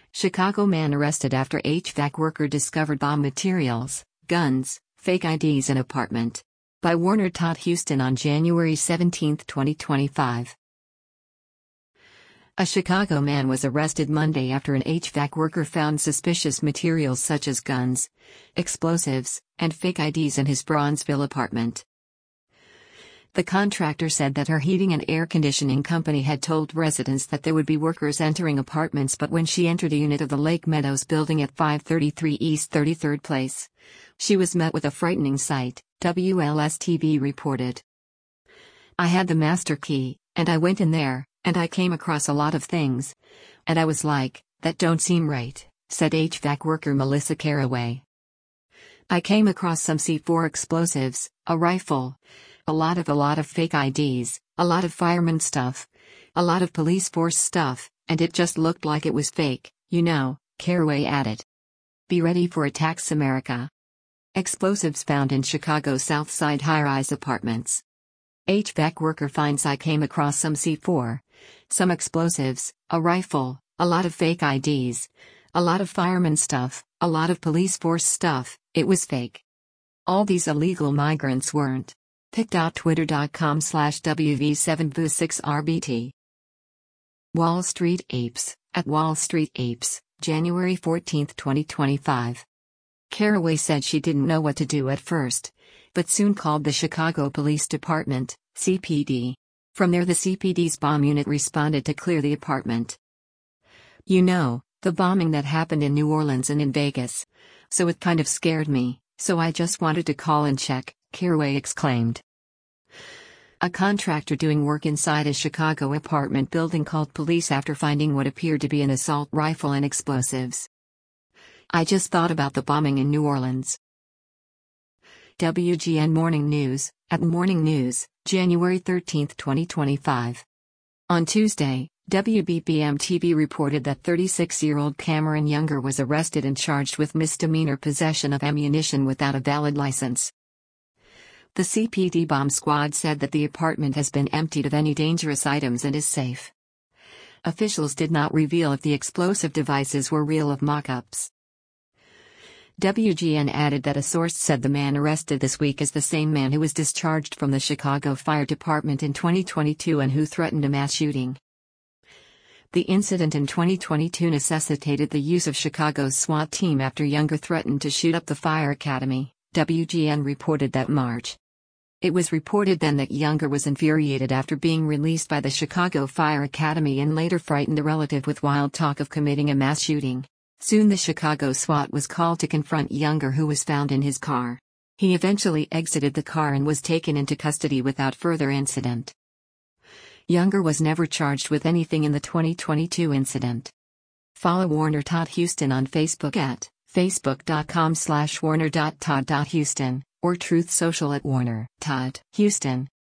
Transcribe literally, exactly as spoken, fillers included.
Chicago man arrested after H V A C worker discovered bomb materials, guns, fake I Ds in apartment. By Warner Todd Houston on January seventeenth, twenty twenty-five. A Chicago man was arrested Monday after an H V A C worker found suspicious materials such as guns, explosives, and fake I Ds in his Bronzeville apartment. The contractor said that her heating and air conditioning company had told residents that there would be workers entering apartments, but when she entered a unit of the Lake Meadows building at five thirty-three East thirty-third Place, she was met with a frightening sight, W L S T V reported. "I had the master key, and I went in there, and I came across a lot of things. And I was like, that don't seem right," said H V A C worker Melissa Caraway. "I came across some C four explosives, a rifle, a lot of a lot of fake I Ds, a lot of fireman stuff, a lot of police force stuff, and it just looked like it was fake, you know," Caraway added. "Be ready for attacks, America." Explosives found in Chicago's South Side high-rise apartments. H V A C worker finds "I came across some C four, some explosives, a rifle, a lot of fake I Ds, a lot of fireman stuff, a lot of police force stuff, it was fake. All these illegal migrants weren't." pic.twitter.com slash W V7V6RBT. Wall Street Apes, at Wall Street Apes, January fourteenth, twenty twenty-five. Caraway said she didn't know what to do at first, but soon called the Chicago Police Department, C P D. From there, the C P D's bomb unit responded to clear the apartment. "You know, the bombing that happened in New Orleans and in Vegas. So it kind of scared me, so I just wanted to call and check," Caraway exclaimed. A contractor doing work inside a Chicago apartment building called police after finding what appeared to be an assault rifle and explosives. "I just thought about the bombing in New Orleans." W G N Morning News, at Morning News, January thirteenth, twenty twenty-five. On Tuesday, W B B M T V reported that thirty-six-year-old Cameron Younger was arrested and charged with misdemeanor possession of ammunition without a valid license. The C P D bomb squad said that the apartment has been emptied of any dangerous items and is safe. Officials did not reveal if the explosive devices were real or mock-ups. W G N added that a source said the man arrested this week is the same man who was discharged from the Chicago Fire Department in twenty twenty-two and who threatened a mass shooting. The incident in twenty twenty-two necessitated the use of Chicago's SWAT team after Younger threatened to shoot up the fire academy, W G N reported that March. It was reported then that Younger was infuriated after being released by the Chicago Fire Academy and later frightened a relative with wild talk of committing a mass shooting. Soon the Chicago SWAT was called to confront Younger, who was found in his car. He eventually exited the car and was taken into custody without further incident. Younger was never charged with anything in the twenty twenty-two incident. Follow Warner Todd Houston on Facebook at facebook.com slash warner.todd.houston or Truth Social at Warner Todd Houston.